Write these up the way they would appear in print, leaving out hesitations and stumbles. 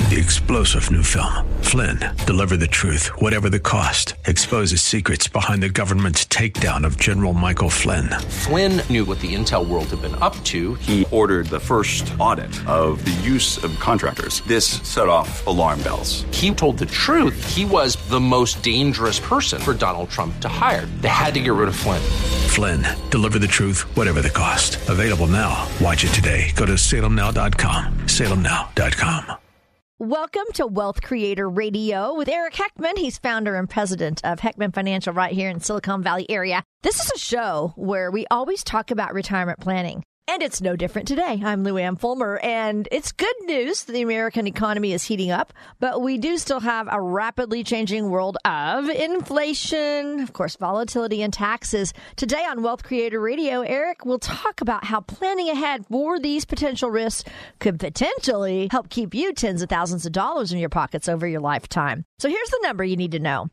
The explosive new film, Flynn, deliver the truth, whatever the cost, exposes secrets behind the government's takedown of General Michael Flynn. Flynn knew what the intel world had been up to. He ordered the first audit of the use of contractors. This set off alarm bells. He told the truth. He was the most dangerous person for Donald Trump to hire. They had to get rid of Flynn. Flynn, deliver the truth, whatever the cost. Available now. Watch it today. Go to salemnow.com. salemnow.com. Welcome to Wealth Creator Radio with Eric Heckman. He's founder and president of Heckman Financial right here in Silicon Valley area. This is a show where we always talk about retirement planning. And it's no different today. I'm Lou Ann Fulmer, and it's good news that the American economy is heating up, but we do still have a rapidly changing world of inflation, of course, volatility and taxes. Today on Wealth Creator Radio, Eric will talk about how planning ahead for these potential risks could potentially help keep you tens of thousands of dollars in your pockets over your lifetime. So here's the number you need to know.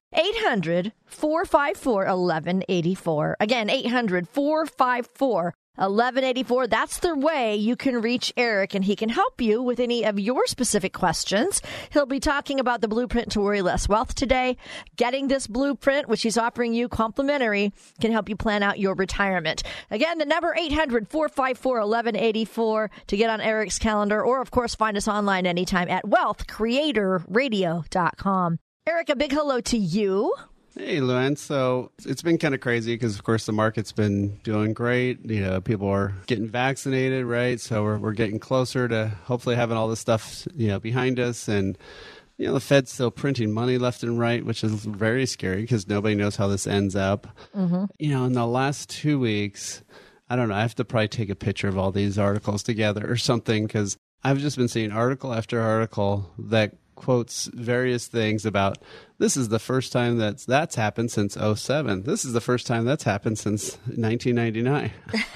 800-454-1184. Again, 800-454-1184. 1184. That's the way you can reach Eric, and he can help you with any of your specific questions. He'll be talking about the blueprint to worry less wealth today. Getting this blueprint, which he's offering you complimentary, can help you plan out your retirement. Again, the number 800-454-1184 to get on Eric's calendar, or of course, find us online anytime at wealthcreatorradio.com. Eric, a big hello to you. Hey, Luann. So it's been kind of crazy because, of course, the market's been doing great. You know, people are getting vaccinated, right? So we're getting closer to hopefully having all this stuff, behind us. And, the Fed's still printing money left and right, which is very scary because nobody knows how this ends up. Mm-hmm. In the last 2 weeks, I don't know, I have to probably take a picture of all these articles together or something because I've just been seeing article after article that quotes various things about this is the first time that's happened since 2007. This is the first time that's happened since 1999.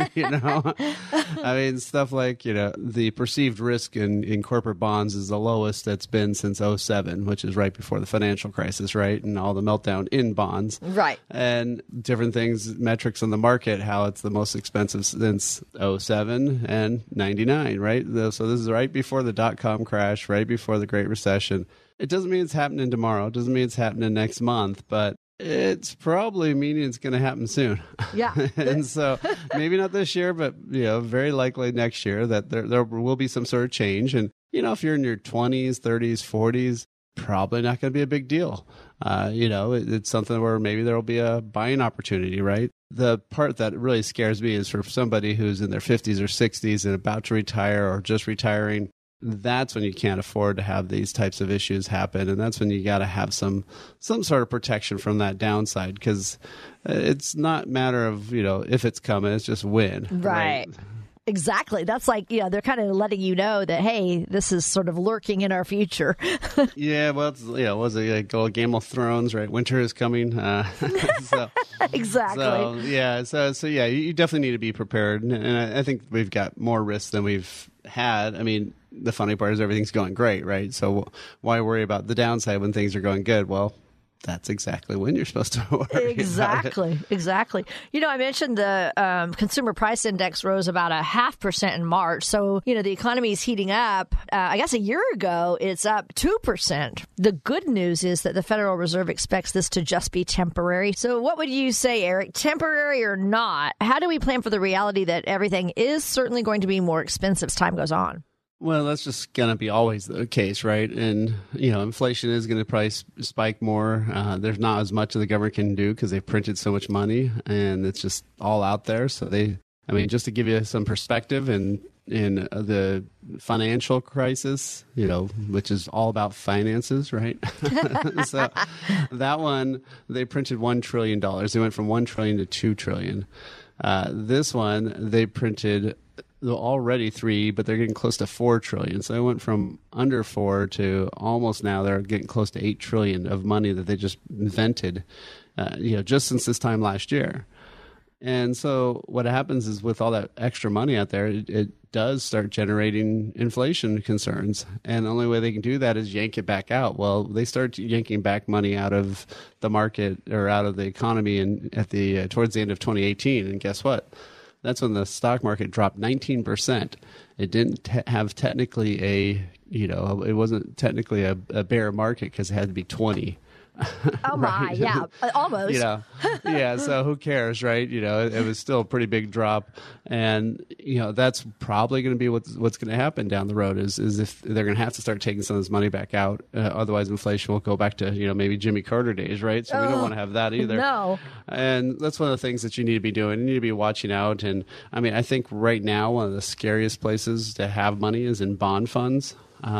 I mean, stuff like, the perceived risk in corporate bonds is the lowest that's been since 2007, which is right before the financial crisis, right? And all the meltdown in bonds. Right. And different things, metrics on the market, how it's the most expensive since 2007 and 99, right? So this is right before the dot-com crash, right before the Great Recession. It doesn't mean it's happening tomorrow. It doesn't mean it's happening next month, but it's probably meaning it's going to happen soon. Yeah. And so maybe not this year, but, very likely next year that there will be some sort of change. And, if you're in your 20s, 30s, 40s, probably not going to be a big deal. It's something where maybe there will be a buying opportunity, right? The part that really scares me is for somebody who's in their 50s or 60s and about to retire or just retiring. That's when you can't afford to have these types of issues happen. And that's when you got to have some sort of protection from that downside because it's not a matter of, if it's coming, it's just when. Right. Exactly. That's like, they're kind of letting you know that, hey, this is sort of lurking in our future. Yeah, well, was it like Game of Thrones, right? Winter is coming. Exactly. So you definitely need to be prepared. And I think we've got more risks than we've had. I mean, the funny part is everything's going great, right? So why worry about the downside when things are going good? Well, that's exactly when you're supposed to worry. Exactly. I mentioned the consumer price index rose about 0.5% in March. So, the economy is heating up. I guess a year ago, it's up 2%. The good news is that the Federal Reserve expects this to just be temporary. So what would you say, Eric? Temporary or not? How do we plan for the reality that everything is certainly going to be more expensive as time goes on? Well, that's just going to be always the case, right? And, inflation is going to probably spike more. There's not as much that the government can do because they've printed so much money and it's just all out there. So just to give you some perspective in the financial crisis, which is all about finances, right? So that one, they printed $1 trillion. They went from $1 trillion to $2 trillion. This one, they printed already 3, but they're getting close to 4 trillion. So they went from under 4 to almost now they're getting close to 8 trillion of money that they just invented, just since this time last year. And so what happens is with all that extra money out there, it does start generating inflation concerns. And the only way they can do that is yank it back out. Well, they start yanking back money out of the market or out of the economy and towards the end of 2018. And guess what? That's when the stock market dropped 19%. It didn't have technically it wasn't technically a bear market because it had to be 20. Oh my, right? yeah, almost. Yeah. So who cares, right? It was still a pretty big drop, and that's probably going to be what's going to happen down the road. Is if they're going to have to start taking some of this money back out, otherwise inflation will go back to maybe Jimmy Carter days, right? So we don't want to have that either. No. And that's one of the things that you need to be doing. You need to be watching out. And I mean, I think right now one of the scariest places to have money is in bond funds.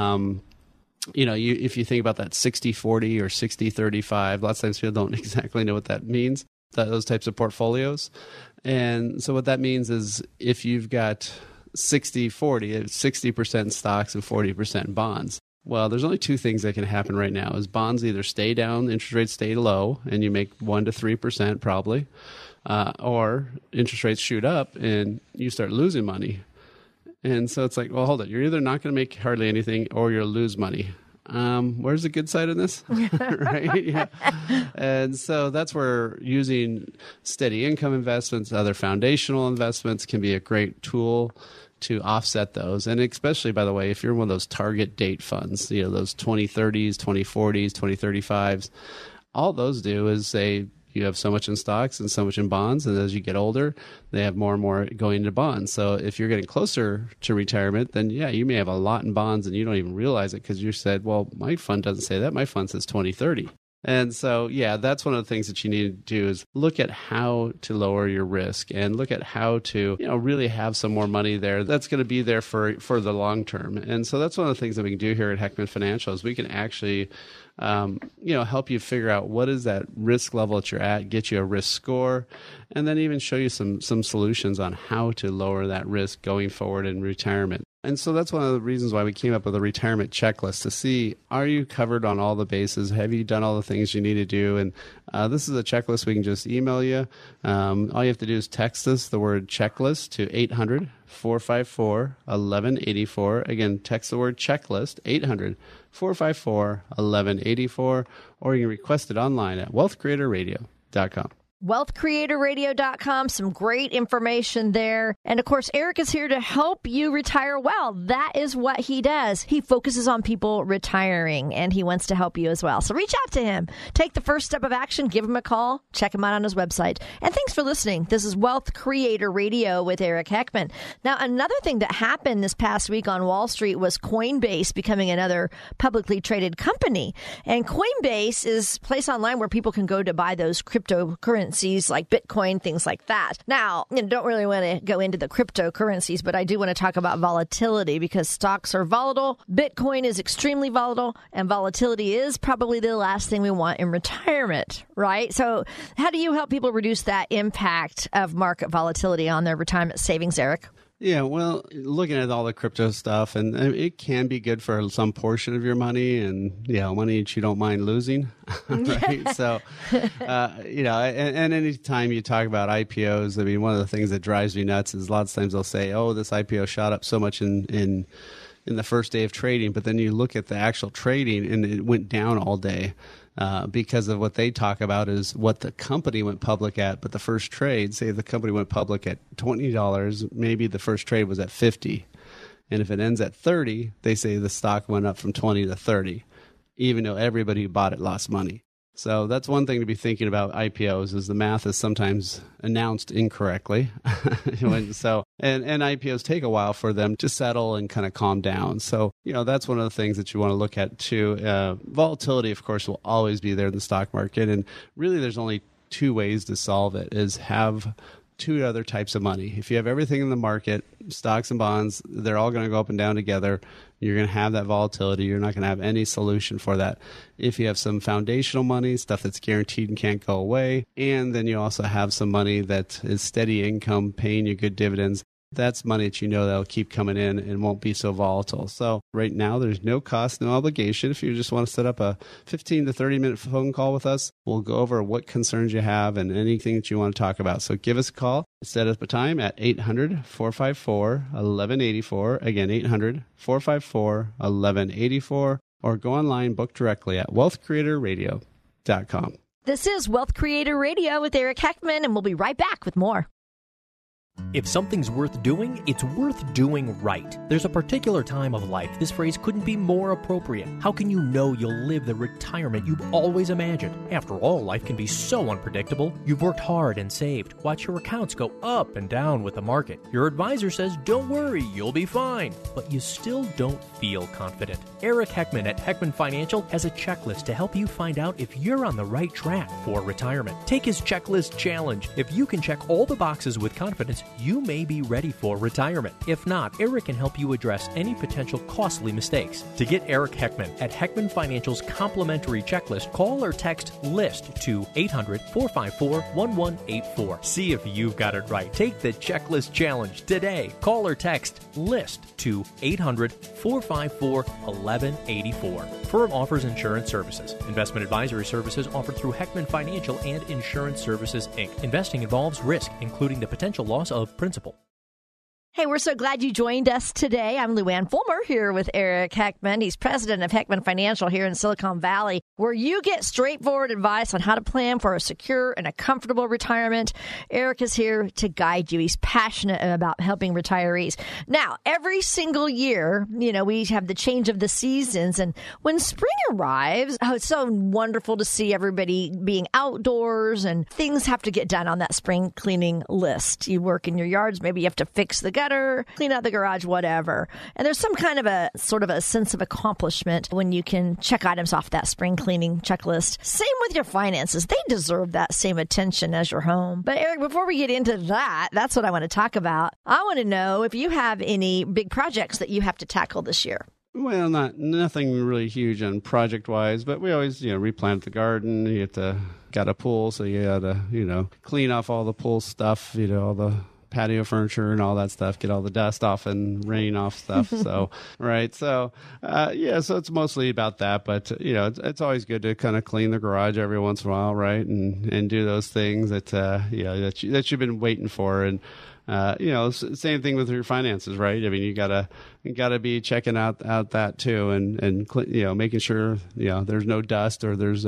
If you think about that 60-40 or 60-35, lots of times people don't exactly know what that means, those types of portfolios. And so what that means is if you've got 60-40, it's 60% stocks and 40% bonds. Well, there's only two things that can happen right now is bonds either stay down, interest rates stay low, and you make 1% to 3% probably, or interest rates shoot up and you start losing money. And so it's like, well, hold it. You're either not going to make hardly anything or you'll lose money. Where's the good side of this? Right? Yeah. And so that's where using steady income investments, other foundational investments can be a great tool to offset those. And especially, by the way, if you're one of those target date funds, those 2030s, 2040s, 2035s, all those do is say, you have so much in stocks and so much in bonds, and as you get older, they have more and more going into bonds. So if you're getting closer to retirement, then yeah, you may have a lot in bonds and you don't even realize it because you said, well, my fund doesn't say that. My fund says 2030. And so, yeah, that's one of the things that you need to do is look at how to lower your risk and look at how to, really have some more money there that's going to be there for the long term. And so that's one of the things that we can do here at Heckman Financial is we can actually help you figure out what is that risk level that you're at, get you a risk score, and then even show you some solutions on how to lower that risk going forward in retirement. And so that's one of the reasons why we came up with a retirement checklist to see, are you covered on all the bases? Have you done all the things you need to do? And this is a checklist we can just email you. All you have to do is text us the word checklist to 800-454-1184. Again, text the word checklist, 800-454-1184, or you can request it online at wealthcreatorradio.com. WealthCreatorRadio.com, some great information there. And of course, Eric is here to help you retire well. That is what he does. He focuses on people retiring, and he wants to help you as well. So reach out to him. Take the first step of action. Give him a call. Check him out on his website. And thanks for listening. This is Wealth Creator Radio with Eric Heckman. Now, another thing that happened this past week on Wall Street was Coinbase becoming another publicly traded company. And Coinbase is a place online where people can go to buy those cryptocurrencies like Bitcoin, things like that. Now, don't really want to go into the cryptocurrencies, but I do want to talk about volatility because stocks are volatile. Bitcoin is extremely volatile, and volatility is probably the last thing we want in retirement, right? So how do you help people reduce that impact of market volatility on their retirement savings, Eric? Yeah, well, looking at all the crypto stuff, and it can be good for some portion of your money, and money that you don't mind losing, right? So, and any time you talk about IPOs, I mean, one of the things that drives me nuts is a lot of times they'll say, "Oh, this IPO shot up so much in the first day of trading," but then you look at the actual trading, and it went down all day. Because of what they talk about is what the company went public at, but the first trade, say the company went public at $20, maybe the first trade was at $50. And if it ends at $30, they say the stock went up from $20 to $30, even though everybody who bought it lost money. So that's one thing to be thinking about IPOs is the math is sometimes announced incorrectly. So and IPOs take a while for them to settle and kind of calm down. So, that's one of the things that you want to look at too. Volatility, of course, will always be there in the stock market. And really there's only two ways to solve it is have two other types of money. If you have everything in the market, stocks and bonds, they're all going to go up and down together. You're going to have that volatility. You're not going to have any solution for that. If you have some foundational money, stuff that's guaranteed and can't go away, and then you also have some money that is steady income, paying you good dividends, that's money that that'll keep coming in and won't be so volatile. So right now, there's no cost, no obligation. If you just want to set up a 15 to 30-minute phone call with us, we'll go over what concerns you have and anything that you want to talk about. So give us a call. Set up a time at 800-454-1184. Again, 800-454-1184. Or go online, book directly at wealthcreatorradio.com. This is Wealth Creator Radio with Eric Heckman, and we'll be right back with more. If something's worth doing, it's worth doing right. There's a particular time of life this phrase couldn't be more appropriate. How can you know you'll live the retirement you've always imagined? After all, life can be so unpredictable. You've worked hard and saved. Watch your accounts go up and down with the market. Your advisor says, don't worry, you'll be fine. But you still don't feel confident. Eric Heckman at Heckman Financial has a checklist to help you find out if you're on the right track for retirement. Take his checklist challenge. If you can check all the boxes with confidence, you may be ready for retirement. If not, Eric can help you address any potential costly mistakes. To get Eric Heckman at Heckman Financial's complimentary checklist, call or text LIST to 800-454-1184. See if you've got it right. Take the checklist challenge today. Call or text LIST to 800-454-1184. Firm offers insurance services. Investment advisory services offered through Heckman Financial and Insurance Services, Inc. Investing involves risk, including the potential loss of principal. Hey, we're so glad you joined us today. I'm Luann Fulmer here with Eric Heckman. He's president of Heckman Financial here in Silicon Valley, where you get straightforward advice on how to plan for a secure and a comfortable retirement. Eric is here to guide you. He's passionate about helping retirees. Now, every single year, we have the change of the seasons. And when spring arrives, it's so wonderful to see everybody being outdoors, and things have to get done on that spring cleaning list. You work in your yards, maybe you have to fix the gutter, clean out the garage, whatever. And there's some kind of a sort of a sense of accomplishment when you can check items off that spring cleaning checklist. Same with your finances. They deserve that same attention as your home. But Eric, before we get into that, that's what I want to talk about. I want to know if you have any big projects that you have to tackle this year. Well, nothing really huge on project-wise, but we always, replant the garden. You got a pool, so you got to, clean off all the pool stuff, all the patio furniture and all that stuff, get all the dust off and rain off stuff. So, right. So, so it's mostly about that, but it's always good to kind of clean the garage every once in a while. Right. And do those things that you've been waiting for. And, same thing with your finances, right? I mean, you gotta be checking out that too, and making sure there's no dust or there's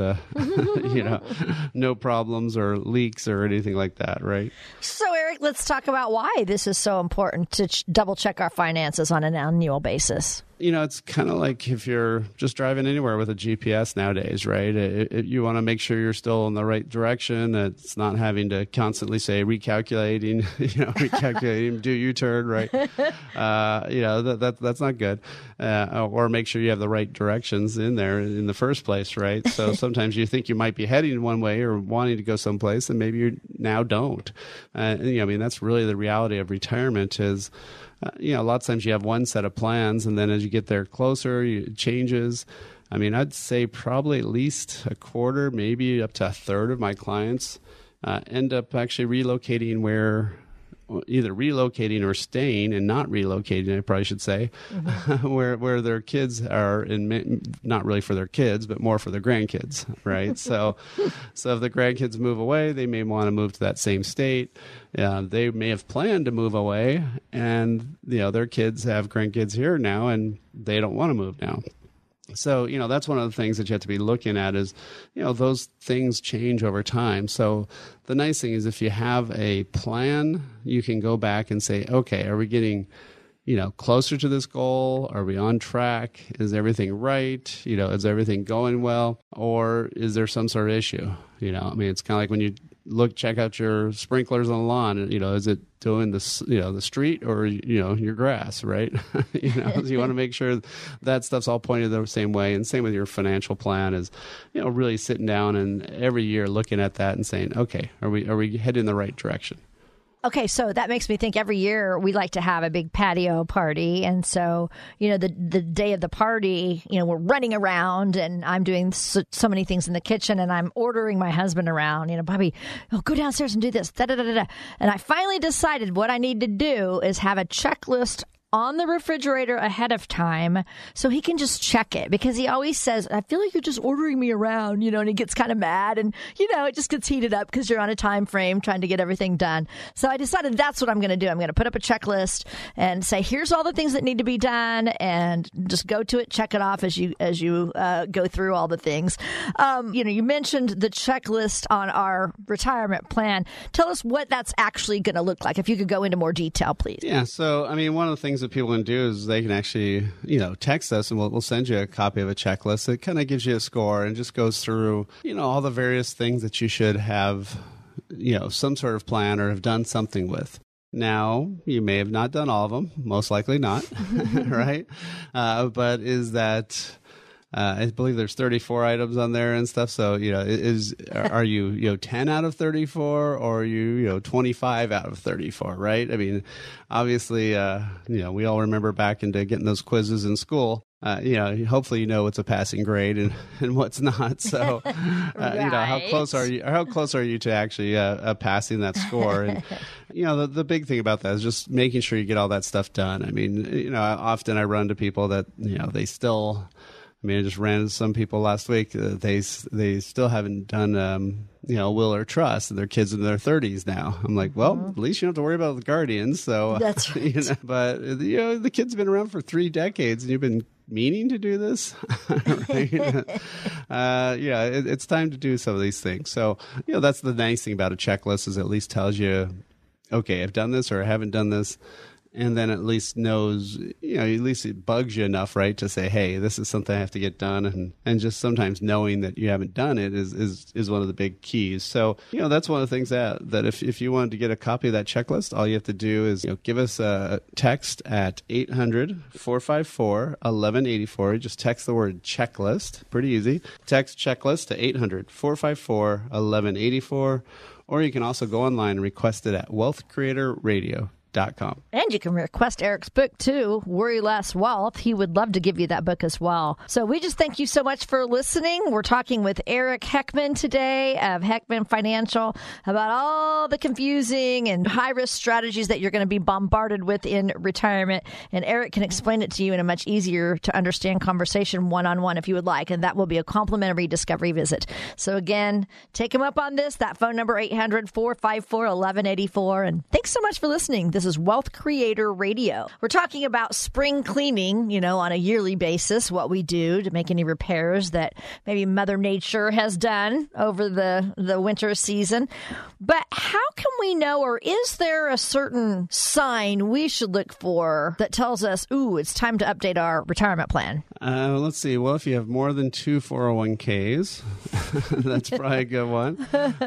no problems or leaks or anything like that, right? So, Eric, let's talk about why this is so important to double check our finances on an annual basis. It's kind of like if you're just driving anywhere with a GPS nowadays, right? You want to make sure you're still in the right direction. It's not having to constantly say recalculating, do U-turn, right? That's not good. Or make sure you have the right directions in there in the first place, right? So sometimes you think you might be heading one way or wanting to go someplace, and maybe you now don't. That's really the reality of retirement is, a lot of times you have one set of plans, and then as you get there closer, it changes. I mean, I'd say probably at least a quarter, maybe up to a third of my clients end up actually either relocating or staying, and not relocating, I probably should say, where their kids are, not really for their kids, but more for their grandkids, right? So if the grandkids move away, they may want to move to that same state. They may have planned to move away, and their kids have grandkids here now, and they don't want to move now. So, that's one of the things that you have to be looking at is, those things change over time. So the nice thing is if you have a plan, you can go back and say, okay, are we getting, closer to this goal? Are we on track? Is everything right? Is everything going well? Or is there some sort of issue? It's kind of like when you check out your sprinklers on the lawn, is it doing the street or, your grass, right? You want to make sure that stuff's all pointed the same way. And same with your financial plan is, really sitting down and every year looking at that and saying, okay, are we heading in the right direction? Okay, so that makes me think every year we like to have a big patio party. And so, the day of the party, we're running around and I'm doing so many things in the kitchen and I'm ordering my husband around, Bobby, go downstairs and do this, da-da-da-da-da. And I finally decided what I need to do is have a checklist on the refrigerator ahead of time so he can just check it, because he always says, I feel like you're just ordering me around, and he gets kind of mad, and, it just gets heated up because you're on a time frame trying to get everything done. So I decided that's what I'm going to do. I'm going to put up a checklist and say, here's all the things that need to be done, and just go to it, check it off as you go through all the things. You mentioned the checklist on our retirement plan. Tell us what that's actually going to look like. If you could go into more detail, please. Yeah. So, one of the things that people can do is they can actually, text us, and we'll send you a copy of a checklist. It kind of gives you a score and just goes through, all the various things that you should have, some sort of plan or have done something with. Now, you may have not done all of them, most likely not, right? But is that... I believe there's 34 items on there and stuff. So, are you, 10 out of 34, or are you, 25 out of 34, right? Obviously, we all remember back into getting those quizzes in school. Hopefully what's a passing grade and what's not. So, right. How close are you to actually passing that score? And, the big thing about that is just making sure you get all that stuff done. Often I run to people that, they still... I just ran into some people last week. They still haven't done, will or trust. And their kids in their 30s now. I'm like, well, at least you don't have to worry about the guardians. So that's right. But the kid's been around for 3 decades, and you've been meaning to do this. It's time to do some of these things. So that's the nice thing about a checklist, is it at least tells you, okay, I've done this or I haven't done this. And then at least knows, at least it bugs you enough, right, to say, hey, this is something I have to get done. And just sometimes knowing that you haven't done it is one of the big keys. So, that's one of the things that if you wanted to get a copy of that checklist, all you have to do is, give us a text at 800-454-1184. Just text the word checklist. Pretty easy. Text checklist to 800-454-1184. Or you can also go online and request it at wealthcreatorradio.com. And you can request Eric's book too, Worry Less Wealth. He would love to give you that book as well. So we just thank you so much for listening. We're talking with Eric Heckman today of Heckman Financial about all the confusing and high-risk strategies that you're going to be bombarded with in retirement. And Eric can explain it to you in a much easier to understand conversation one-on-one if you would like. And that will be a complimentary discovery visit. So again, take him up on this. That phone number, 800-454-1184. And thanks so much for listening. This is Wealth Creator Radio. We're talking about spring cleaning, on a yearly basis, what we do to make any repairs that maybe Mother Nature has done over the winter season. But how can we know, or is there a certain sign we should look for that tells us, ooh, it's time to update our retirement plan? Let's see. Well, if you have more than 2 401ks, that's probably a good one.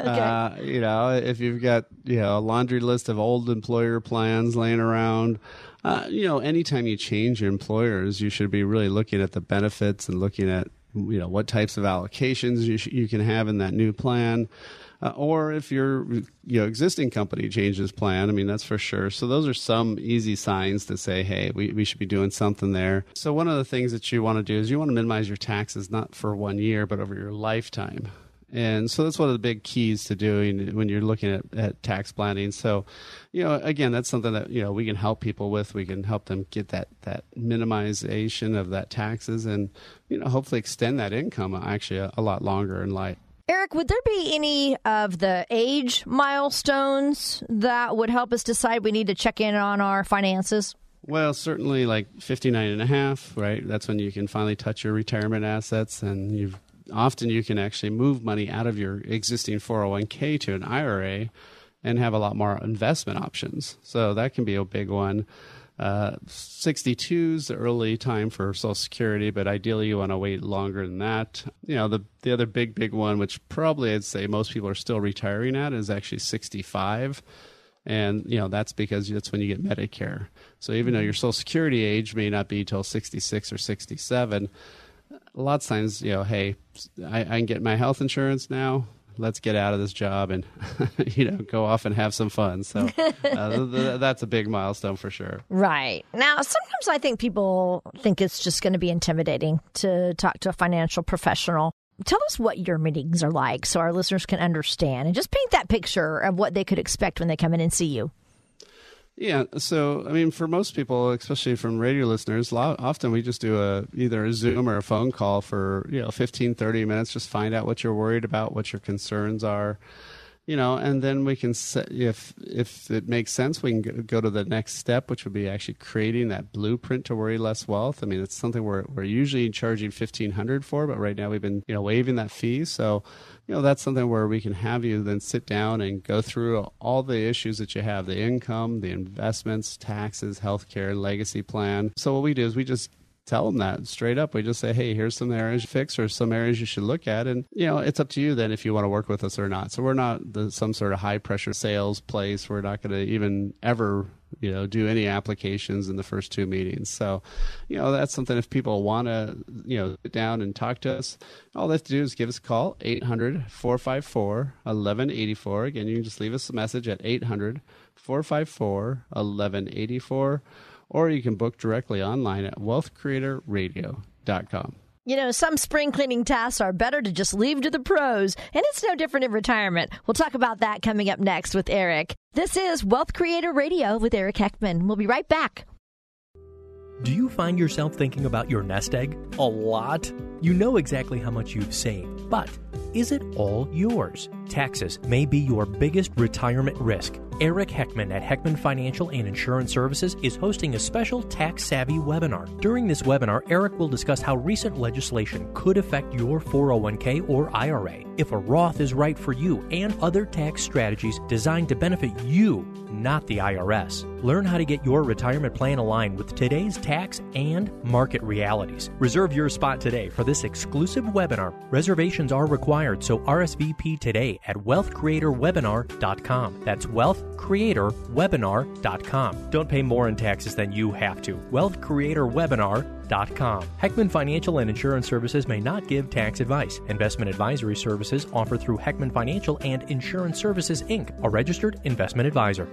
Okay. If you've got, a laundry list of old employer plans laying around, anytime you change your employers, you should be really looking at the benefits and looking at, what types of allocations you can have in that new plan. Or if your existing company changes plan, that's for sure. So those are some easy signs to say, hey, we should be doing something there. So one of the things that you want to do is you want to minimize your taxes, not for 1 year, but over your lifetime. And so that's one of the big keys to doing when you're looking at tax planning. So, again, that's something that, we can help people with. We can help them get that minimization of that taxes and, hopefully extend that income actually a lot longer in life. Eric, would there be any of the age milestones that would help us decide we need to check in on our finances? Well, certainly like 59 and a half, right? That's when you can finally touch your retirement assets, and often you can actually move money out of your existing 401k to an IRA and have a lot more investment options. So that can be a big one. 62 is the early time for Social Security, but ideally you want to wait longer than that. The other big one, which probably I'd say most people are still retiring at, is actually 65. And, that's because that's when you get Medicare. So even though your Social Security age may not be till 66 or 67, a lot of times, hey, I can get my health insurance now. Let's get out of this job and, go off and have some fun. So that's a big milestone for sure. Right. Now, sometimes I think people think it's just going to be intimidating to talk to a financial professional. Tell us what your meetings are like so our listeners can understand, and just paint that picture of what they could expect when they come in and see you. Yeah. So, I mean, for most people, especially from radio listeners, often we just do either a Zoom or a phone call for, 15, 30 minutes, just find out what you're worried about, what your concerns are, and then we can, if it makes sense, we can go to the next step, which would be actually creating that blueprint to worry less wealth. I mean, it's something we're usually charging $1,500 for, but right now we've been, waiving that fee. So, that's something where we can have you then sit down and go through all the issues that you have, the income, the investments, taxes, healthcare, legacy plan. So what we do is we just tell them that straight up. We just say, hey, here's some areas to fix or some areas you should look at. And, it's up to you then if you want to work with us or not. So we're not some sort of high pressure sales place. We're not going to even ever, do any applications in the first 2 meetings. So, that's something if people want to, sit down and talk to us, all they have to do is give us a call, 800-454-1184. Again, you can just leave us a message at 800-454-1184. Or you can book directly online at wealthcreatorradio.com. Some spring cleaning tasks are better to just leave to the pros, and it's no different in retirement. We'll talk about that coming up next with Eric. This is Wealth Creator Radio with Eric Heckman. We'll be right back. Do you find yourself thinking about your nest egg a lot? You know exactly how much you've saved, but is it all yours? Taxes may be your biggest retirement risk. Eric Heckman at Heckman Financial and Insurance Services is hosting a special tax-savvy webinar. During this webinar, Eric will discuss how recent legislation could affect your 401k or IRA, if a Roth is right for you, and other tax strategies designed to benefit you, not the IRS. Learn how to get your retirement plan aligned with today's tax and market realities. Reserve your spot today for this exclusive webinar. Reservations are required, so RSVP today at wealthcreatorwebinar.com. That's wealthcreatorwebinar.com. Don't pay more in taxes than you have to. wealthcreatorwebinar.com. Heckman Financial and Insurance Services may not give tax advice. Investment advisory services offered through Heckman Financial and Insurance Services, Inc., a registered investment advisor.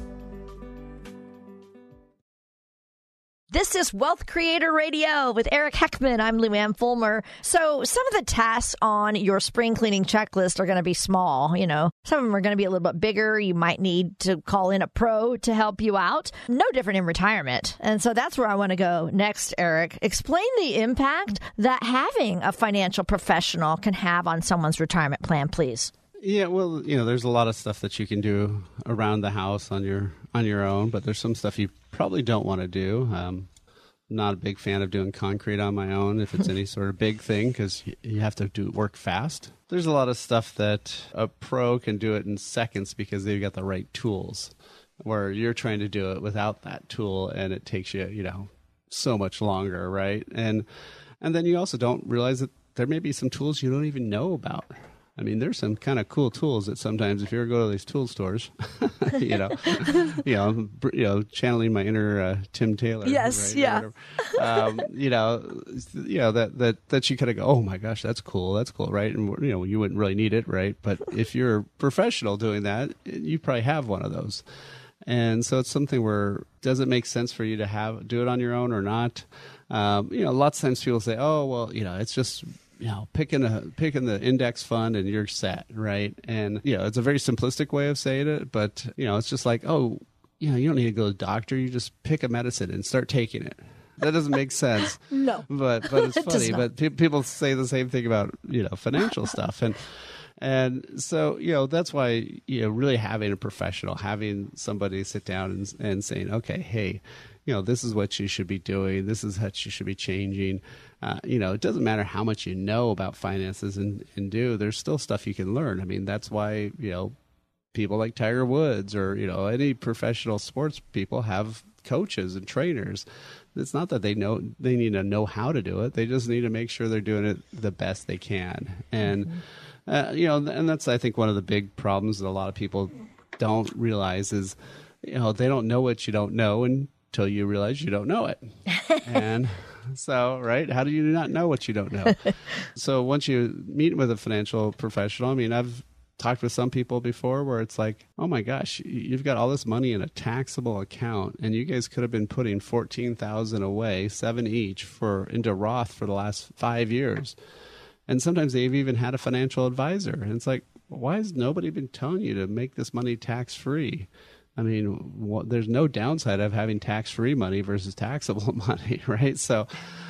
This is Wealth Creator Radio with Eric Heckman. I'm Lou Ann Fulmer. So some of the tasks on your spring cleaning checklist are going to be small. Some of them are going to be a little bit bigger. You might need to call in a pro to help you out. No different in retirement. And so that's where I want to go next, Eric. Explain the impact that having a financial professional can have on someone's retirement plan, please. Yeah, well, there's a lot of stuff that you can do around the house on your own, but there's some stuff you probably don't want to do. I'm not a big fan of doing concrete on my own if it's any sort of big thing because you have to work fast. There's a lot of stuff that a pro can do it in seconds because they've got the right tools, where you're trying to do it without that tool and it takes you, so much longer, right? And then you also don't realize that there may be some tools you don't even know about. I mean, there's some kind of cool tools that sometimes, if you ever go to these tool stores, channeling my inner Tim Taylor. Yes, right, yeah. That you kind of go, oh my gosh, that's cool, right? And you wouldn't really need it, right? But if you're a professional doing that, you probably have one of those. And so it's something where, does it make sense for you to do it on your own or not? Lots of times people say, oh, well, it's just, picking the index fund and you're set, right? And, it's a very simplistic way of saying it, but, it's just like, oh, you don't need to go to the doctor. You just pick a medicine and start taking it. That doesn't make sense. No. But it's funny. But people say the same thing about, financial stuff. And so, that's why, really having a professional, having somebody sit down and saying, okay, hey, this is what you should be doing. This is what you should be changing. It doesn't matter how much you know about finances and do. There's still stuff you can learn. I mean, that's why, people like Tiger Woods or, any professional sports people have coaches and trainers. It's not that they need to know how to do it. They just need to make sure they're doing it the best they can. And, and that's, I think, one of the big problems that a lot of people don't realize is, they don't know what you don't know until you realize you don't know it. And so, right, how do you not know what you don't know? So once you meet with a financial professional, I mean, I've talked with some people before where it's like, oh my gosh, you've got all this money in a taxable account and you guys could have been putting $14,000 away, 7 each into Roth for the last 5 years. And sometimes they've even had a financial advisor. And it's like, why has nobody been telling you to make this money tax-free? I mean, there's no downside of having tax-free money versus taxable money, right? So,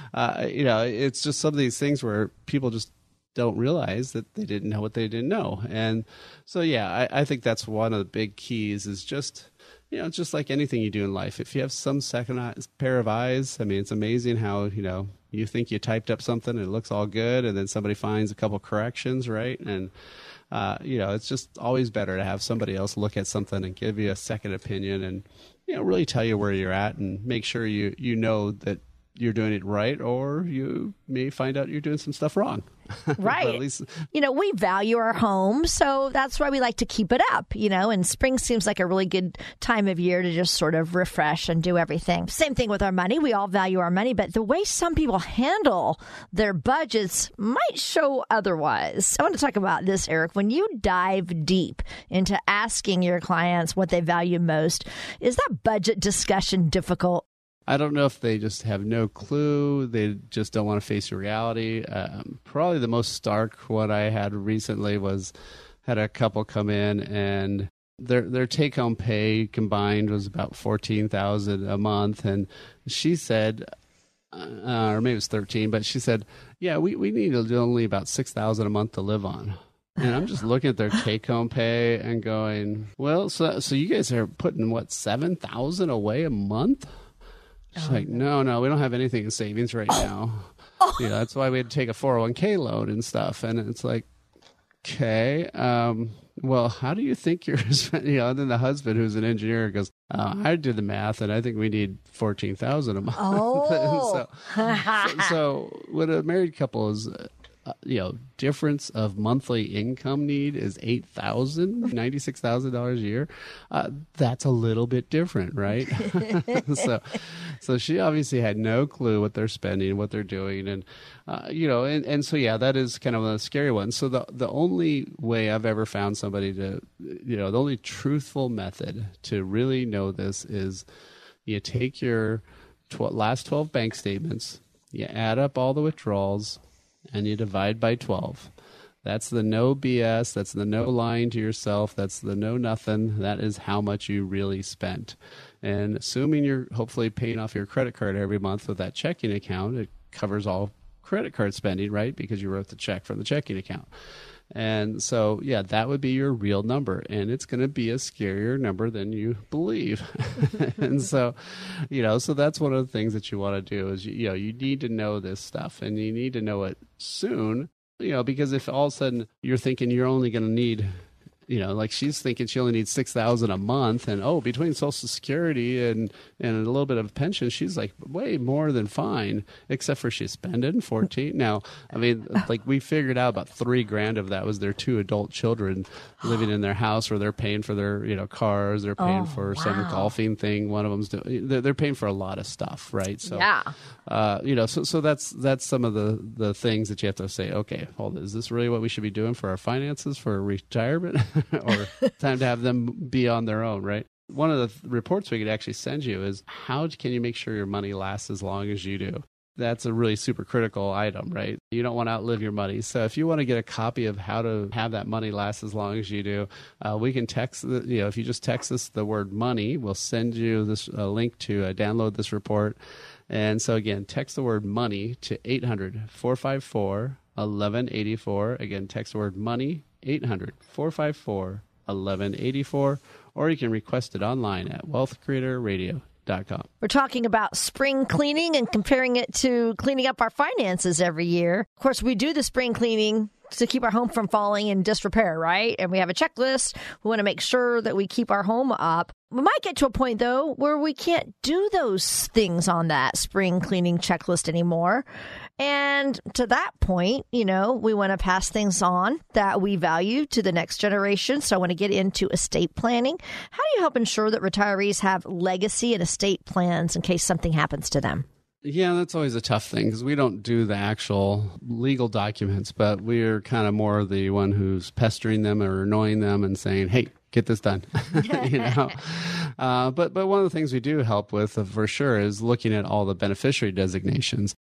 it's just some of these things where people just don't realize that they didn't know what they didn't know. And so, I think that's one of the big keys is just, just like anything you do in life. If you have some second pair of eyes, I mean, it's amazing how, you think you typed up something and it looks all good, and then somebody finds a couple corrections, right? And, it's just always better to have somebody else look at something and give you a second opinion and, really tell you where you're at and make sure you know that you're doing it right, or you may find out you're doing some stuff wrong. Right. At least, we value our home, so that's why we like to keep it up, and spring seems like a really good time of year to just sort of refresh and do everything. Same thing with our money. We all value our money, but the way some people handle their budgets might show otherwise. I want to talk about this, Eric. When you dive deep into asking your clients what they value most, is that budget discussion difficult? I don't know if they just have no clue. They just don't want to face reality. Probably the most stark one I had recently had a couple come in and their take-home pay combined was about $14,000 a month, and she said, or maybe it was 13, but she said, "Yeah, we need only about $6,000 a month to live on." And I'm just looking at their take-home pay and going, "Well, so you guys are putting $7,000 away a month?" She's like, no, we don't have anything in savings right now. That's why we had to take a 401k loan and stuff. And it's like, okay, well, how do you think you're spending? And then the husband, who's an engineer, goes, I did the math, and I think we need $14,000 a month. Oh. so when a married couple is, difference of monthly income need is $96,000 a year. That's a little bit different, right? So she obviously had no clue what they're spending, what they're doing, and that is kind of a scary one. So the only way I've ever found somebody to, the only truthful method to really know this is you take your last 12 bank statements, you add up all the withdrawals, and you divide by 12. That's the no BS. That's the no lying to yourself. That's the no nothing. That is how much you really spent. And assuming you're hopefully paying off your credit card every month with that checking account, it covers all credit card spending, right? Because you wrote the check from the checking account. And so, that would be your real number. And it's going to be a scarier number than you believe. And so, so that's one of the things that you want to do is, you need to know this stuff, and you need to know it soon, because if all of a sudden you're thinking you're only going to need, like she's thinking she only needs $6,000 a month, and between Social Security and a little bit of pension, she's like way more than fine, except for she's spending $14,000. Now, I mean, like we figured out about $3,000 of that was their 2 adult children living in their house, where they're paying for their cars, they're paying for some golfing thing. One of them's doing. They're paying for a lot of stuff, right? So so that's some of the things that you have to say. Okay, hold it. Is this really what we should be doing for our finances for retirement? Or time to have them be on their own, right? One of the reports we could actually send you is how can you make sure your money lasts as long as you do? That's a really super critical item, right? You don't want to outlive your money. So if you want to get a copy of how to have that money last as long as you do, we can text, if you just text us the word money, we'll send you this link to download this report. And so again, text the word money to 800-454-1184. Again, text the word money, 800-454-1184, or you can request it online at wealthcreatorradio.com. We're talking about spring cleaning and comparing it to cleaning up our finances every year. Of course, we do the spring cleaning to keep our home from falling in disrepair, right? And we have a checklist. We want to make sure that we keep our home up. We might get to a point, though, where we can't do those things on that spring cleaning checklist anymore. And to that point, we want to pass things on that we value to the next generation. So I want to get into estate planning. How do you help ensure that retirees have legacy and estate plans in case something happens to them? Yeah, that's always a tough thing because we don't do the actual legal documents, but we're kind of more the one who's pestering them or annoying them and saying, hey, get this done. But one of the things we do help with for sure is looking at all the beneficiary designations.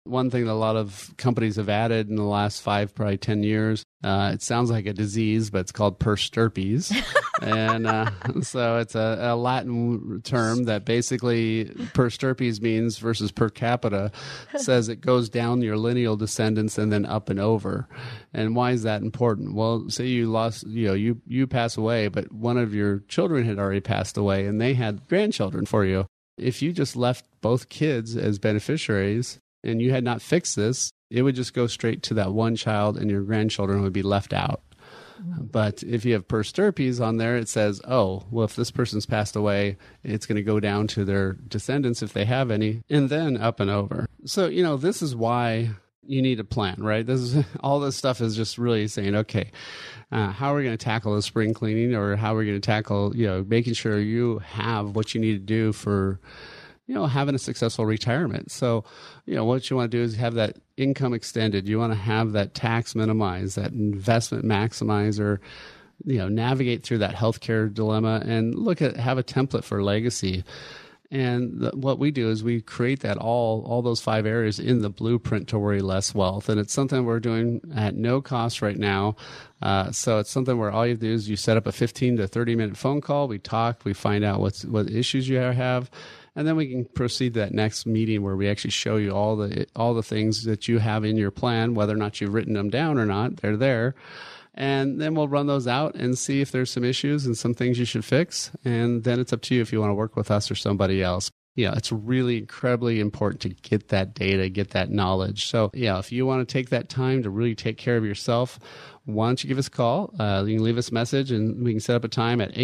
One thing that a lot of companies have added in the last 5, probably 10 years, it sounds like a disease, but it's called persterpes. And so it's a Latin term that basically persterpes means versus per capita says it goes down your lineal descendants and then up and over. And why is that important? Well, say you lost, you pass away, but one of your children had already passed away and they had grandchildren for you. If you just left both kids as beneficiaries, and you had not fixed this, it would just go straight to that one child and your grandchildren would be left out. But if you have persterpes on there, it says, oh, well, if this person's passed away, it's going to go down to their descendants if they have any, and then up and over. So, this is why you need a plan, right? All this stuff is just really saying, okay, how are we going to tackle the spring cleaning, or how are we going to tackle, making sure you have what you need to do for having a successful retirement. So, what you want to do is have that income extended. You want to have that tax minimized, that investment maximized, or, navigate through that healthcare dilemma and have a template for legacy. And what we do is we create that all those 5 areas in the blueprint to worry less wealth. And it's something we're doing at no cost right now. So it's something where all you do is you set up a 15 to 30 minute phone call. We talk, we find out what issues you have. And then we can proceed to that next meeting where we actually show you all the things that you have in your plan, whether or not you've written them down or not. They're there. And then we'll run those out and see if there's some issues and some things you should fix. And then it's up to you if you want to work with us or somebody else. It's really incredibly important to get that data, get that knowledge. So, if you want to take that time to really take care of yourself, why don't you give us a call? You can leave us a message and we can set up a time at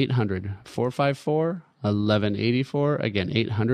800-454-1184. Again,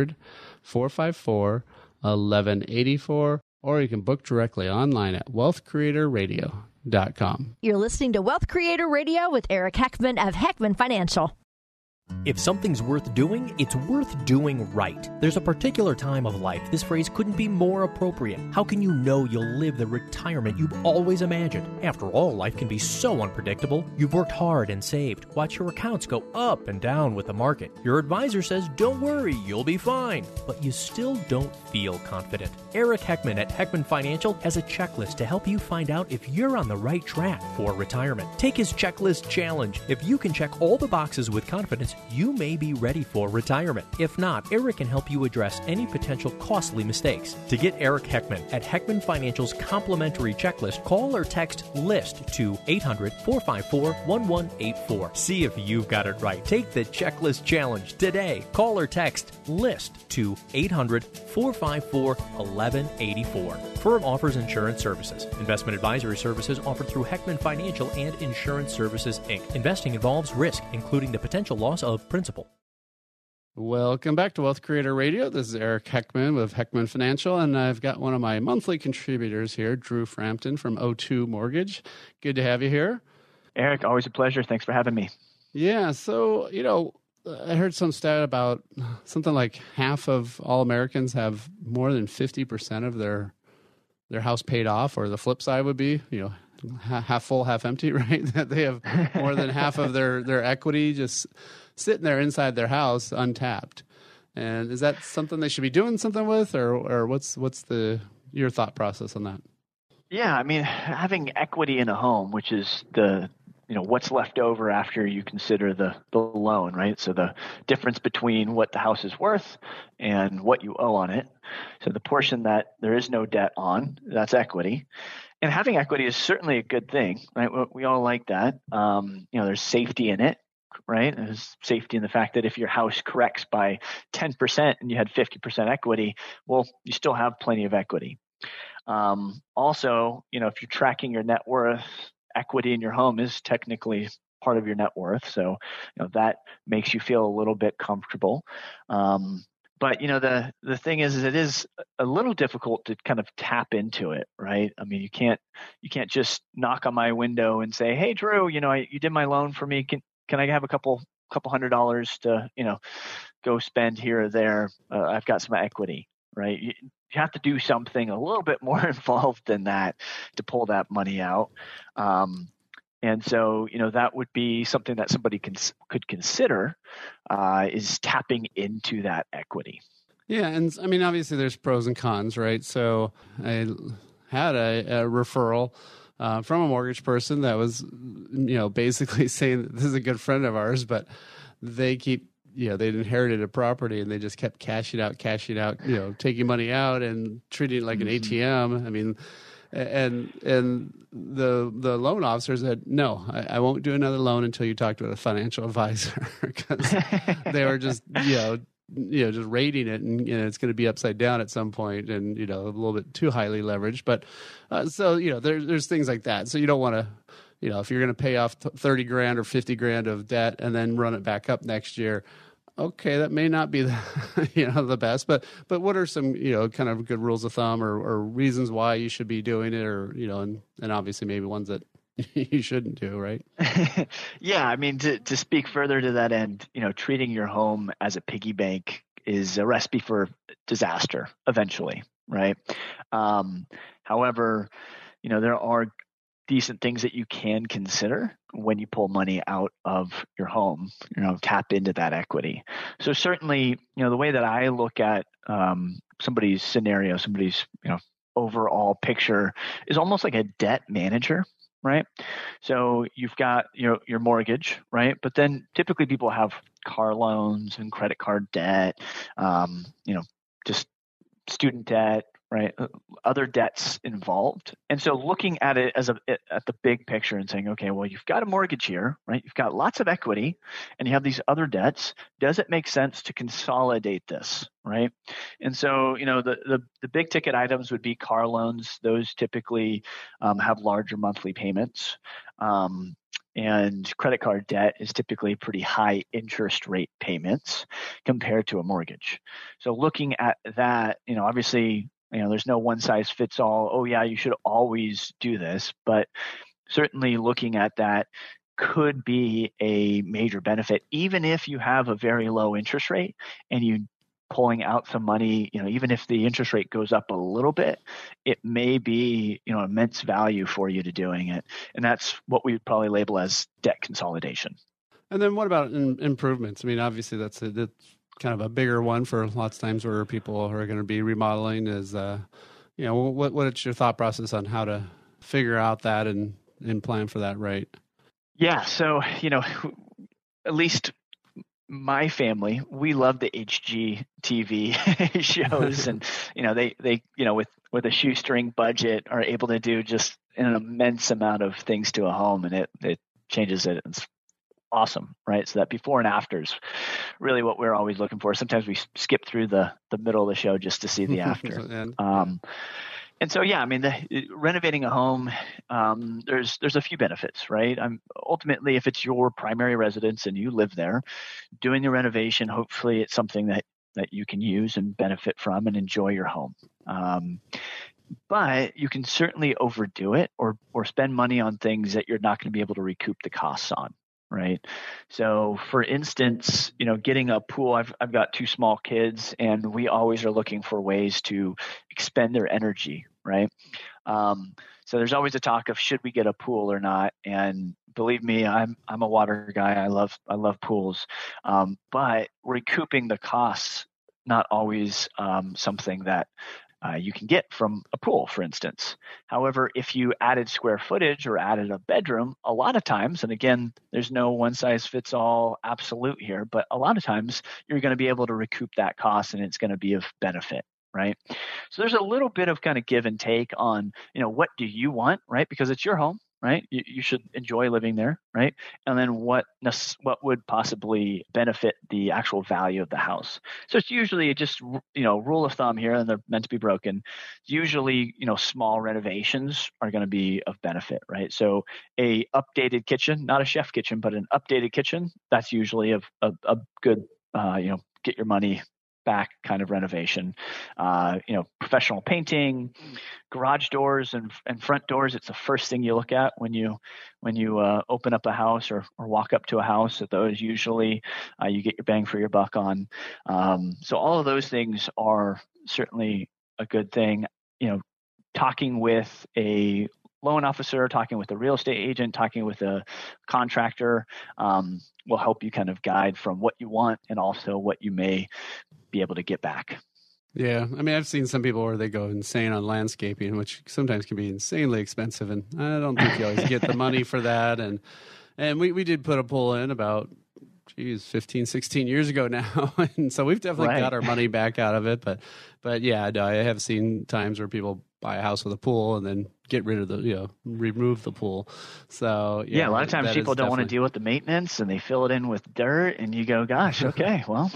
800-454-1184. Or you can book directly online at wealthcreatorradio.com. You're listening to Wealth Creator Radio with Eric Heckman of Heckman Financial. If something's worth doing, it's worth doing right. There's a particular time of life this phrase couldn't be more appropriate. How can you know you'll live the retirement you've always imagined? After all, life can be so unpredictable. You've worked hard and saved. Watch your accounts go up and down with the market. Your advisor says, don't worry, you'll be fine. But you still don't feel confident. Eric Heckman at Heckman Financial has a checklist to help you find out if you're on the right track for retirement. Take his checklist challenge. If you can check all the boxes with confidence, you may be ready for retirement. If not, Eric can help you address any potential costly mistakes. To get Eric Heckman at Heckman Financial's complimentary checklist, call or text LIST to 800-454-1184. See if you've got it right. Take the checklist challenge today. Call or text LIST to 800-454-1184. Firm offers insurance services. Investment advisory services offered through Heckman Financial and Insurance Services, Inc. Investing involves risk, including the potential loss of principal. Welcome back to Wealth Creator Radio. This is Eric Heckman with Heckman Financial, and I've got one of my monthly contributors here, Drew Frampton from O2 Mortgage. Good to have you here. Eric, always a pleasure. Thanks for having me. Yeah, so, I heard some stat about something like half of all Americans have more than 50% of their house paid off, or the flip side would be, half full, half empty, right? That they have more than half of their equity just sitting there inside their house untapped. And is that something they should be doing something with, or what's your thought process on that? Yeah, I mean, having equity in a home, which is what's left over after you consider the loan, right? So the difference between what the house is worth and what you owe on it. So the portion that there is no debt on, that's equity. And having equity is certainly a good thing, right? We all like that. There's safety in it, right? There's safety in the fact that if your house corrects by 10% and you had 50% equity, well, you still have plenty of equity. Also, if you're tracking your net worth, equity in your home is technically part of your net worth. So, that makes you feel a little bit comfortable. But, the thing is it is a little difficult to kind of tap into it, right? I mean, you can't just knock on my window and say, hey, Drew, you did my loan for me. Can I have a couple $100s to, go spend here or there? I've got some equity, right? You have to do something a little bit more involved than that to pull that money out. And so, that would be something that somebody could consider is tapping into that equity. Yeah, and I mean, obviously there's pros and cons, right? So I had a referral from a mortgage person that was, basically saying that this is a good friend of ours, but they keep, they'd inherited a property and they just kept cashing out, taking money out and treating it like an ATM. I mean, and the loan officer said, no, I won't do another loan until you talk to a financial advisor, because they were just, just rating it, and it's going to be upside down at some point, and a little bit too highly leveraged. But so there's things like that. So you don't want to, if you're going to pay off $30,000 or $50,000 of debt and then run it back up next year, okay, that may not be the best. But what are some kind of good rules of thumb or reasons why you should be doing it, or and obviously maybe ones that you shouldn't do, right? Yeah, I mean, to speak further to that end, treating your home as a piggy bank is a recipe for disaster eventually, right? However, there are decent things that you can consider when you pull money out of your home, tap into that equity. So certainly, the way that I look at somebody's scenario, somebody's, overall picture is almost like a debt manager. Right. So you've got your mortgage, right? But then typically people have car loans and credit card debt, just student debt, right? Other debts involved. And so looking at it as at the big picture and saying, okay, well, you've got a mortgage here, right? You've got lots of equity and you have these other debts. Does it make sense to consolidate this, right? And so, the big ticket items would be car loans. Those typically have larger monthly payments. And credit card debt is typically pretty high interest rate payments compared to a mortgage. So looking at that, obviously, there's no one size fits all. Oh yeah, you should always do this, but certainly looking at that could be a major benefit, even if you have a very low interest rate and you pulling out some money, even if the interest rate goes up a little bit, it may be, immense value for you to doing it. And that's what we would probably label as debt consolidation. And then what about improvements? I mean, obviously that's kind of a bigger one for lots of times where people are going to be remodeling is, what's your thought process on how to figure out that and plan for that, right? Yeah. So, at least my family, we love the HGTV shows, and they with a shoestring budget are able to do just an immense amount of things to a home, and it changes it. It's awesome, right? So that before and after is really what we're always looking for. Sometimes we skip through the middle of the show just to see the after. And so, yeah, I mean, renovating a home, there's a few benefits, right? Ultimately, if it's your primary residence and you live there, doing the renovation, hopefully it's something that you can use and benefit from and enjoy your home. But you can certainly overdo it or spend money on things that you're not going to be able to recoup the costs on. Right. So for instance, getting a pool, I've got two small kids and we always are looking for ways to expend their energy. Right. So there's always a talk of should we get a pool or not? And believe me, I'm a water guy. I love pools. But recouping the costs, not always something that you can get from a pool, for instance. However, if you added square footage or added a bedroom, a lot of times, and again, there's no one size fits all absolute here, but a lot of times you're going to be able to recoup that cost and it's going to be of benefit, right? So there's a little bit of kind of give and take on, what do you want, right? Because it's your home, right? You should enjoy living there, right? And then what would possibly benefit the actual value of the house? So it's usually just, rule of thumb here, and they're meant to be broken. Usually, small renovations are going to be of benefit, right? So a updated kitchen, not a chef kitchen, but an updated kitchen, that's usually a good, get your money back kind of renovation. Professional painting, garage doors and front doors. It's the first thing you look at when you open up a house or walk up to a house. So those usually you get your bang for your buck on. So all of those things are certainly a good thing. Talking with a loan officer, talking with a real estate agent, talking with a contractor will help you kind of guide from what you want and also what you may be able to get back. Yeah. I mean, I've seen some people where they go insane on landscaping, which sometimes can be insanely expensive. And I don't think you always get the money for that. And we did put a pool in about, 15, 16 years ago now. And so we've definitely got our money back out of it. But yeah, I have seen times where people buy a house with a pool and then get rid of remove the pool. So yeah, a lot of times people don't want to deal with the maintenance and they fill it in with dirt and you go, gosh, okay, well,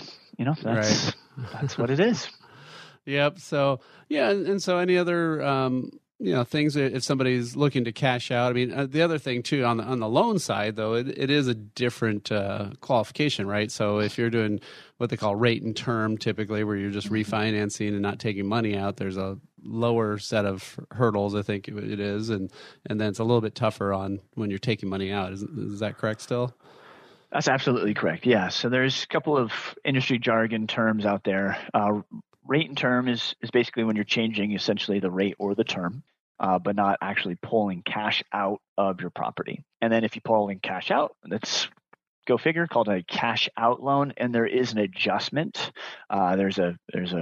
that's what it is. Yep. So yeah. And so any other, things if somebody's looking to cash out. I mean, the other thing too on the loan side, though, it is a different qualification, right? So if you're doing what they call rate and term, typically where you're just refinancing and not taking money out, there's a lower set of hurdles, I think it is, and then it's a little bit tougher on when you're taking money out. Is that correct still? That's absolutely correct. Yeah. So there's a couple of industry jargon terms out there. Rate and term is basically when you're changing essentially the rate or the term, but not actually pulling cash out of your property. And then if you pull in cash out, that's go figure, called a cash out loan, and there is an adjustment. There's a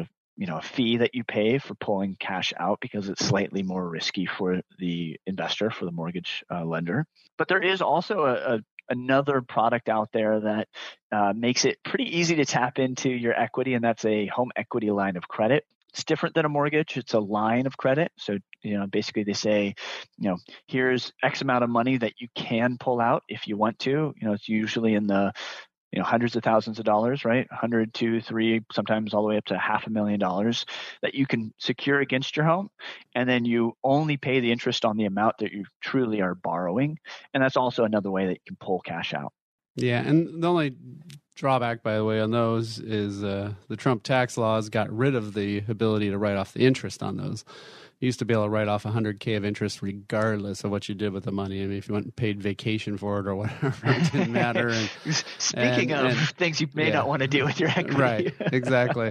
fee that you pay for pulling cash out because it's slightly more risky for the investor, for the mortgage lender. But there is also another product out there that makes it pretty easy to tap into your equity, and that's a home equity line of credit. It's different than a mortgage. It's a line of credit. So, basically they say, here's X amount of money that you can pull out if you want to. It's usually in the hundreds of thousands of dollars, right? 100, 2, 3, sometimes all the way up to $500,000 that you can secure against your home. And then you only pay the interest on the amount that you truly are borrowing. And that's also another way that you can pull cash out. Yeah. And the only drawback, by the way, on those is the Trump tax laws got rid of the ability to write off the interest on those. You used to be able to write off $100K of interest regardless of what you did with the money. I mean, if you went and paid vacation for it or whatever, it didn't matter. Speaking of things you may not want to do with your equity. Right, exactly.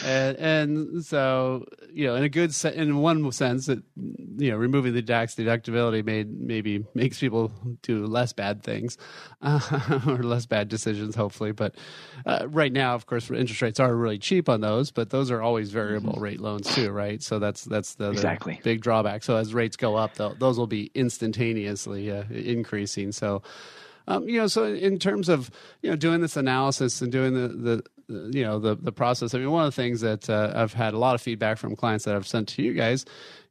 and so, in one sense, it, removing the tax deductibility maybe makes people do less bad things or less bad decisions, hopefully. But right now, of course, interest rates are really cheap on those, but those are always variable rate loans too, right? So that's the big drawback. So as rates go up, those will be instantaneously increasing. So, so in terms of doing this analysis and doing the process, I mean, one of the things that I've had a lot of feedback from clients that I've sent to you guys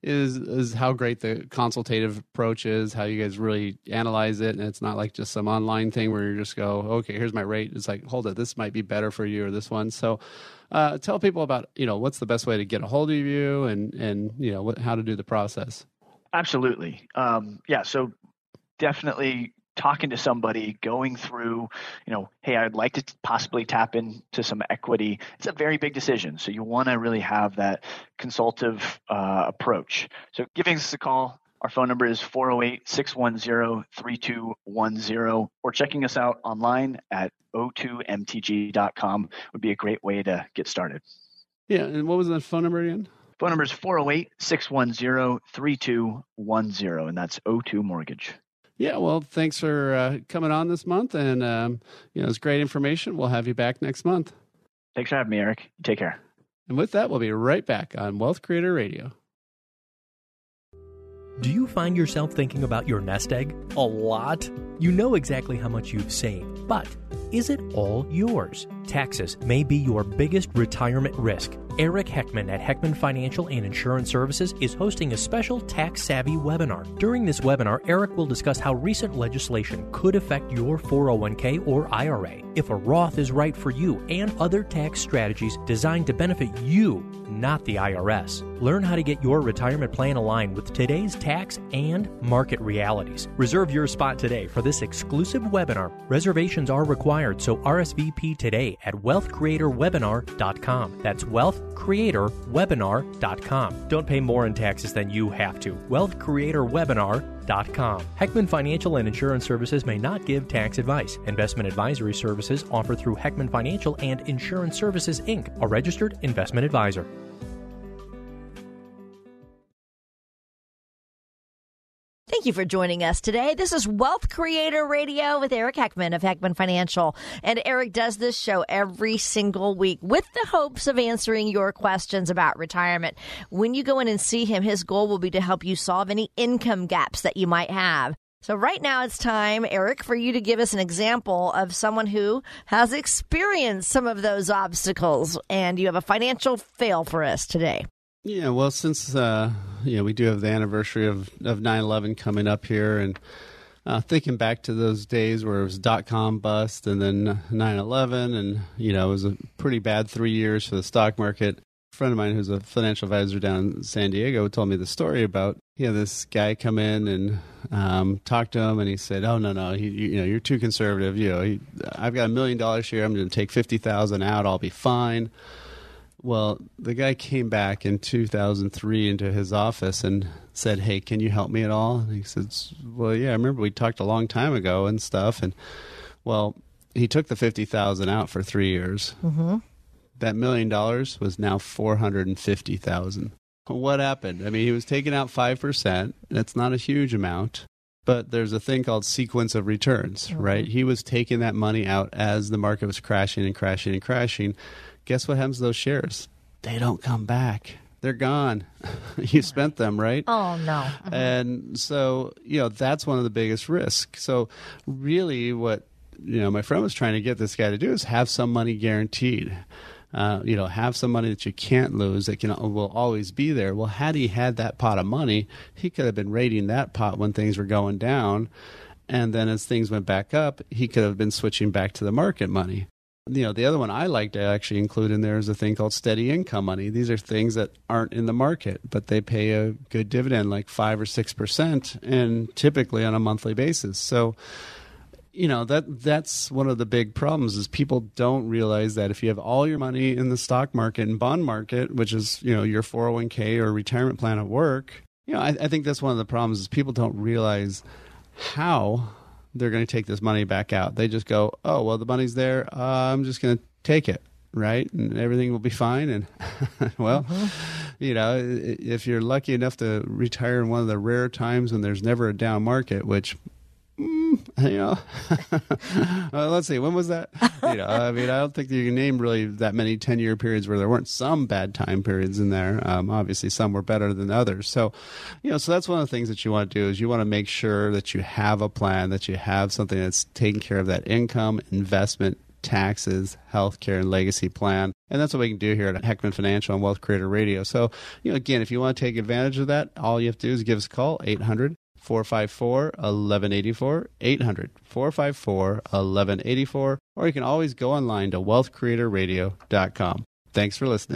is how great the consultative approach is, how you guys really analyze it, and it's not like just some online thing where you just go, okay, here's my rate. It's like, hold it, this might be better for you or this one. So tell people about what's the best way to get a hold of you and how to do the process. Absolutely. So definitely talking to somebody, going through, hey, I'd like to possibly tap into some equity. It's a very big decision. So you want to really have that consultative approach. So giving us a call. Our phone number is 408-610-3210, or checking us out online at o2mtg.com would be a great way to get started. Yeah. And what was the phone number again? Phone number is 408-610-3210, and that's O2 Mortgage. Yeah, well, thanks for coming on this month, and it's great information. We'll have you back next month. Thanks for having me, Eric. Take care. And with that, we'll be right back on Wealth Creator Radio. Do you find yourself thinking about your nest egg a lot? You know exactly how much you've saved, but is it all yours? Taxes may be your biggest retirement risk. Eric Heckman at Heckman Financial and Insurance Services is hosting a special tax-savvy webinar. During this webinar, Eric will discuss how recent legislation could affect your 401k or IRA, if a Roth is right for you, and other tax strategies designed to benefit you, not the IRS. Learn how to get your retirement plan aligned with today's tax and market realities. Reserve your spot today for this exclusive webinar. Reservations are required, so RSVP today at wealthcreatorwebinar.com. That's wealthcreatorwebinar.com. Don't pay more in taxes than you have to. wealthcreatorwebinar.com. Heckman Financial and Insurance Services may not give tax advice. Investment advisory services offered through Heckman Financial and Insurance Services, Inc., a registered investment advisor. Thank Thank you for joining us today. This is Wealth Creator Radio with Eric Heckman of Heckman Financial. And Eric does this show every single week with the hopes of answering your questions about retirement. When you go in and see him, his goal will be to help you solve any income gaps that you might have. So right now it's time, Eric, for you to give us an example of someone who has experienced some of those obstacles, and you have a financial fail for us today. Yeah, well, since we do have the anniversary of 9/11 coming up here, and thinking back to those days where it was .com bust and then 9/11, and it was a pretty bad 3 years for the stock market. A friend of mine who's a financial advisor down in San Diego told me the story about this guy come in and talk to him, and he said, "Oh no, you're too conservative. I've got $1 million here. I'm going to take 50,000 out. I'll be fine." Well, the guy came back in 2003 into his office and said, "Hey, can you help me at all?" And he said, "Well, yeah, I remember we talked a long time ago and stuff." And well, he took the 50,000 out for 3 years. Mm-hmm. That $1 million was now 450,000. What happened? I mean, he was taking out 5%. That's not a huge amount, but there's a thing called sequence of returns, mm-hmm. right? He was taking that money out as the market was crashing and crashing and crashing. Guess what happens to those shares? They don't come back. They're gone. You spent them, right? Oh, no. Mm-hmm. And so, that's one of the biggest risks. So really what, my friend was trying to get this guy to do is have some money guaranteed. Have some money that you can't lose, that will always be there. Well, had he had that pot of money, he could have been raiding that pot when things were going down. And then as things went back up, he could have been switching back to the market money. The other one I like to actually include in there is a thing called steady income money. These are things that aren't in the market, but they pay a good dividend, like 5 or 6%, and typically on a monthly basis. So, that's one of the big problems is people don't realize that if you have all your money in the stock market and bond market, which is, your 401k or retirement plan at work, I think that's one of the problems is people don't realize how they're going to take this money back out. They just go, "Oh, well, the money's there. I'm just going to take it." Right? And everything will be fine. And well, mm-hmm. If you're lucky enough to retire in one of the rare times when there's never a down market, which let's see, when was that? I don't think you can name really that many 10-year periods where there weren't some bad time periods in there. Obviously, some were better than others. So, so that's one of the things that you want to do is you want to make sure that you have a plan, that you have something that's taking care of that income, investment, taxes, healthcare, and legacy plan. And that's what we can do here at Heckman Financial and Wealth Creator Radio. So, again, if you want to take advantage of that, all you have to do is give us a call, 800-454-1184, 800-454-1184, or you can always go online to wealthcreatorradio.com. Thanks for listening.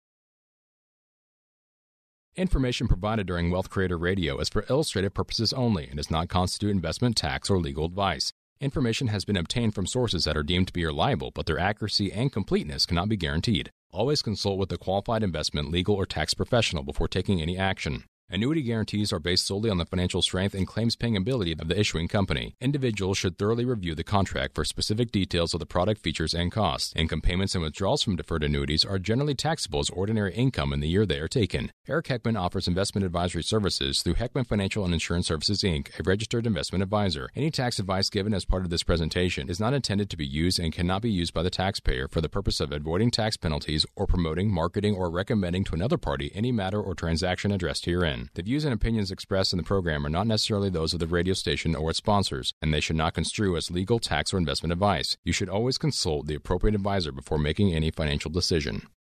Information provided during Wealth Creator Radio is for illustrative purposes only and does not constitute investment, tax, or legal advice. Information has been obtained from sources that are deemed to be reliable, but their accuracy and completeness cannot be guaranteed. Always consult with a qualified investment, legal, or tax professional before taking any action. Annuity guarantees are based solely on the financial strength and claims-paying ability of the issuing company. Individuals should thoroughly review the contract for specific details of the product features and costs. Income payments and withdrawals from deferred annuities are generally taxable as ordinary income in the year they are taken. Eric Heckman offers investment advisory services through Heckman Financial and Insurance Services, Inc., a registered investment advisor. Any tax advice given as part of this presentation is not intended to be used and cannot be used by the taxpayer for the purpose of avoiding tax penalties or promoting, marketing, or recommending to another party any matter or transaction addressed herein. The views and opinions expressed in the program are not necessarily those of the radio station or its sponsors, and they should not construe as legal, tax, or investment advice. You should always consult the appropriate advisor before making any financial decision.